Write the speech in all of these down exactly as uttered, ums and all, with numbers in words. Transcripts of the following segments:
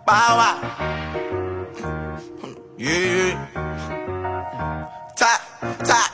Bow wow. Yeah. Top, top.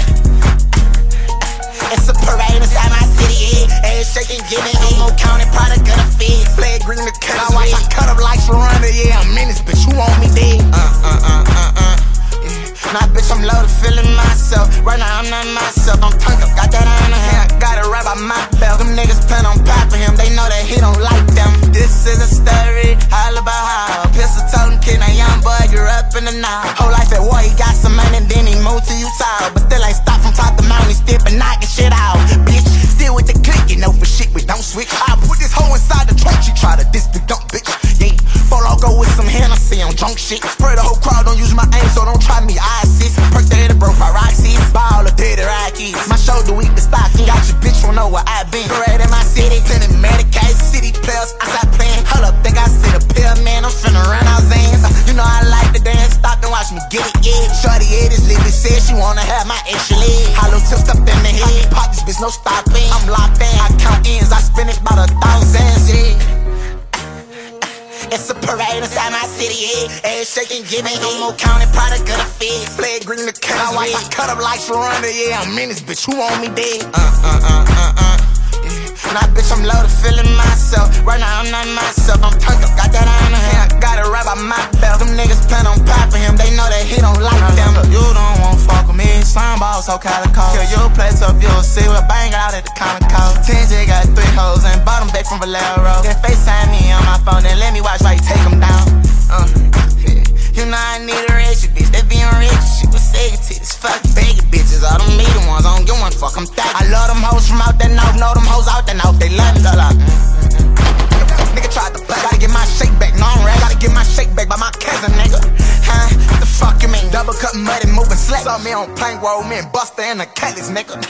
It's a parade inside my city, yeah. Ass shaking, giving emo county product of the fed. Flag green to cut. I watch I cut up like Sharonda, yeah. I'm in this bitch, you want me dead? Uh, uh, uh, uh, uh. Yeah. Nah, bitch, I'm loaded, feeling myself. Right now, I'm not myself. I'm turned up, got that on the hand. Got it right by my belt. Them niggas plan on popping him, they know that he don't like them. This is a story, all about how a pistol toting kid, a young boy grew up in the night. Whole life at war, he got some money, then he moved to Utah. But still ain't stop from top to mountain, he still been knocking shit out. Bitch, still with the click, you know for shit, we don't switch. I put this hoe inside the trunk, she try to diss big dump, bitch. Yeah, fall I'll go with some Hennessy on drunk shit. Spray the whole crowd, don't use my aim, so don't try me, I assist. Perk the head broke by Roxy, ball of dirty Rockies. My shoulder weak, the stocking. Got your bitch, won't know where I been. Parade in my city, cleaning Medicaid, city players, outside playing. Hold up, think I see the pill, man, I'm finna run out Zans. You know I like to dance, stop and watch me get it, yeah. Shorty, yeah, this lady said she wanna have my extra leg. Hollow tips up in the head, pop this bitch, no stopping. I'm locked in, I count ends, I spend it about a thousands, yeah. It's a parade inside my city, yeah. Ass shaking, giving emo county product of the fed. Flag green to cut. I watch I cut up like Sharonda, yeah. I'm in this bitch, who want me dead? Uh, uh, uh, uh, uh. Yeah. Nah, bitch, I'm loaded, feeling myself. Right now, I'm not myself. I'm turned up, got that on the hand. Got it right by my belt. Them niggas plan on popping him, they know that he don't like them. You don't want fuck with me, slime ball, so calico. Kill your place up, you'll see. We'll bang out at the comic code. ten J got three hoes and bought them back from Valero. Then FaceTime me on my phone, then let me watch while you take them down. Uh, yeah. You know I need a rich bitch, they being rich, she was saying titties. Fuck baggy bitches, all them meaty ones, I don't give one fuck, I'm that. I love them hoes from out that north, know them hoes out that north, they love me, girl, like, mm, mm, mm. Nigga tried to play, gotta get my shake back, no I'm rap, gotta get my shake back by my cousin, nigga. Huh, what the fuck you mean? Double cut muddy, moving slack. Saw me on plank roll, me and Buster in the Cutlass, nigga.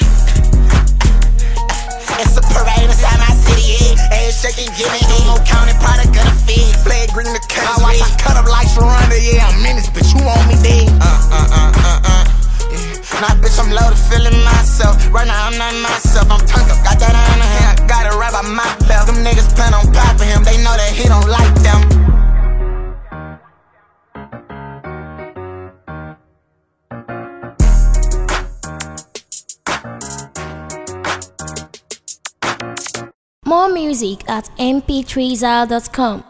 It's a parade inside my city, yeah. Ass shaking, giving emo county product of the fed. Flag green to cut. I watch I cut up like Sharonda, yeah. I'm in this bitch, who want me dead? Uh, uh, uh, uh, uh. Yeah. Nah, bitch, I'm loaded, feeling myself. Right now, I'm not myself. I'm turned up, got that on the hand. Got it right by my belt. Them niggas plan on popping him, they know that he don't like them. More music at m p three zal dot com.